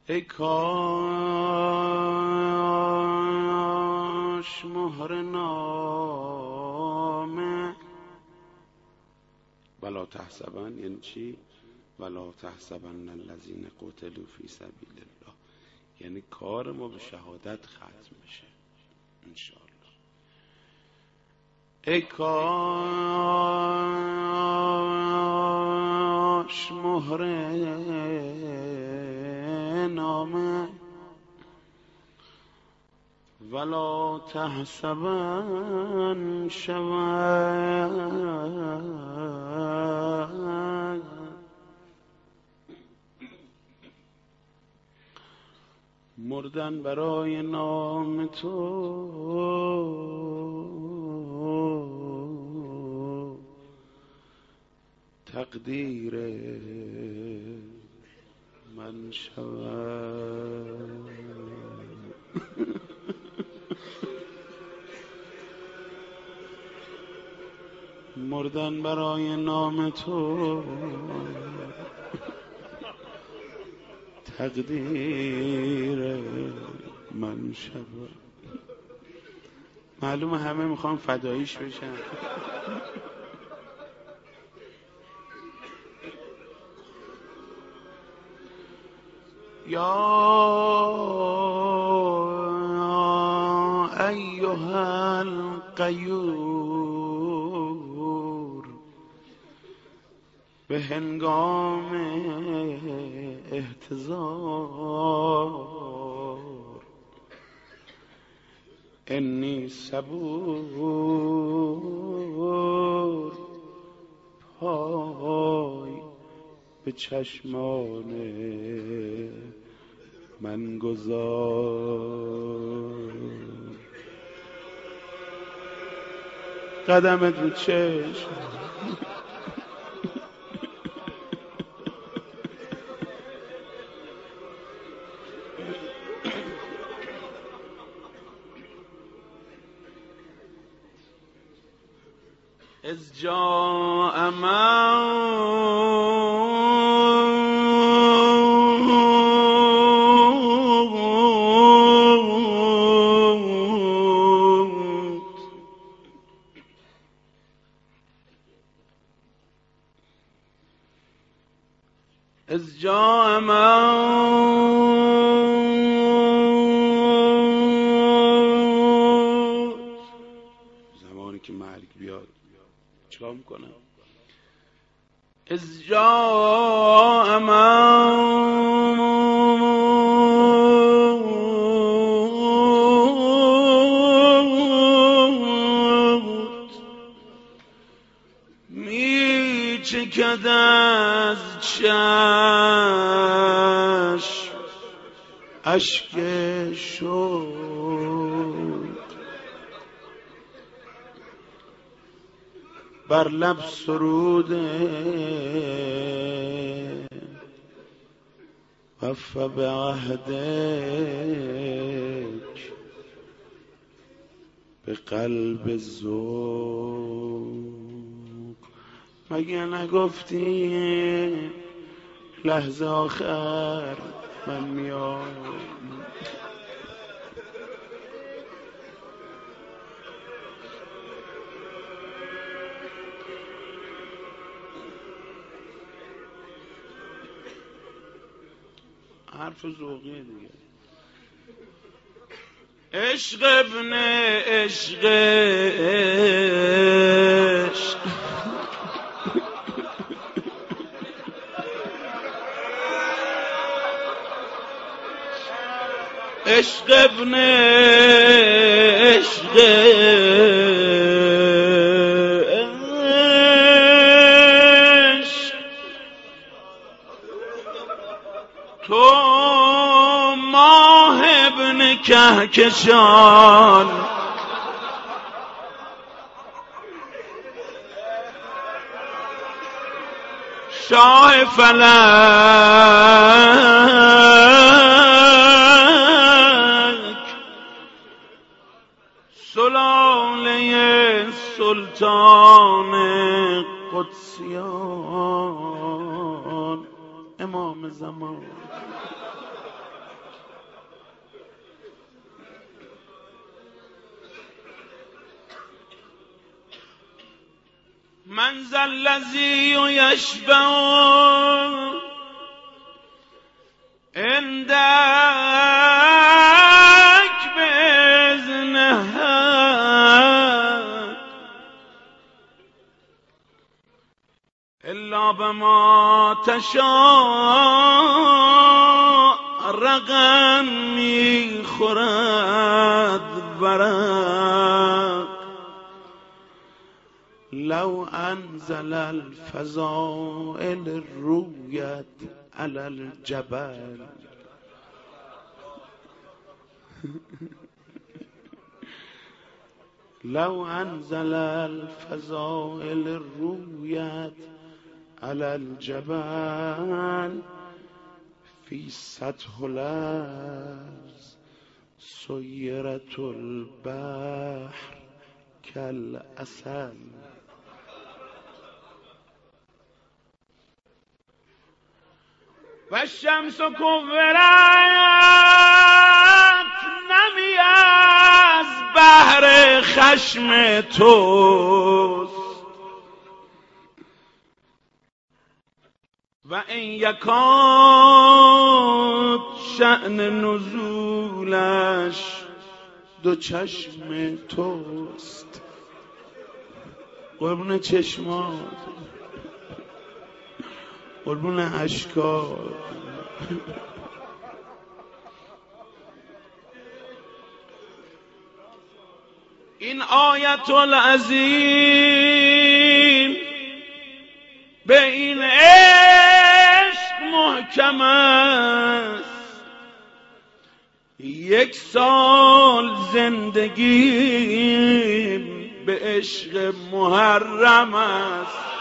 ای کاش مهر نامه ولا تحسبن، یعنی چی؟ ولا تحسبن الذین قتلوا فی سبیل الله، یعنی کار ما به شهادت ختم بشه انشاءالله. ای کاش مهر نامه ولا تحسبن شود مردن برای نام تو تقدیر من شود. مردن برای نام تو تقدیر من شود. معلومه همه میخوام فداییش بشن. یا ایها الغیور، به هنگام احتضار انی صبور، پای به چشمان من گذار. قدمت رو چشم از جاء از جاء زمانی که مرگ بیاد چیکار میکنم؟ از جاء می چکد از چشم اشک شوق، بر لب سرود وف بعهدک، به قلب ذوق. مگه نگفتی لحظه آخر من میام؟ حرف ذوقیه دیگه. عشق ابن عشق عشق، عشق ابن عشق عشق، تو ماه ابن کهکشان، شاه فلک، سلاله سلطان قدسیان، امام زمان. من ذا الذی یشفع عندک باذنه الا بما تشاء. رقم میخورد برق لو انزل الفضائل رویت علی الجبل. لو انزل الفضائل رویت علی الجبل فی سطح الارض سیرت البحر کالعسل. و الشمس کورت نمی از بحر خشم توست. و این یکاد شأن نزولش دو چشم توست. قربون چشمات، قربون اشکات. این آیت العظیم به این عشق محکم است. 1 سال زندگی به عشق محرم است.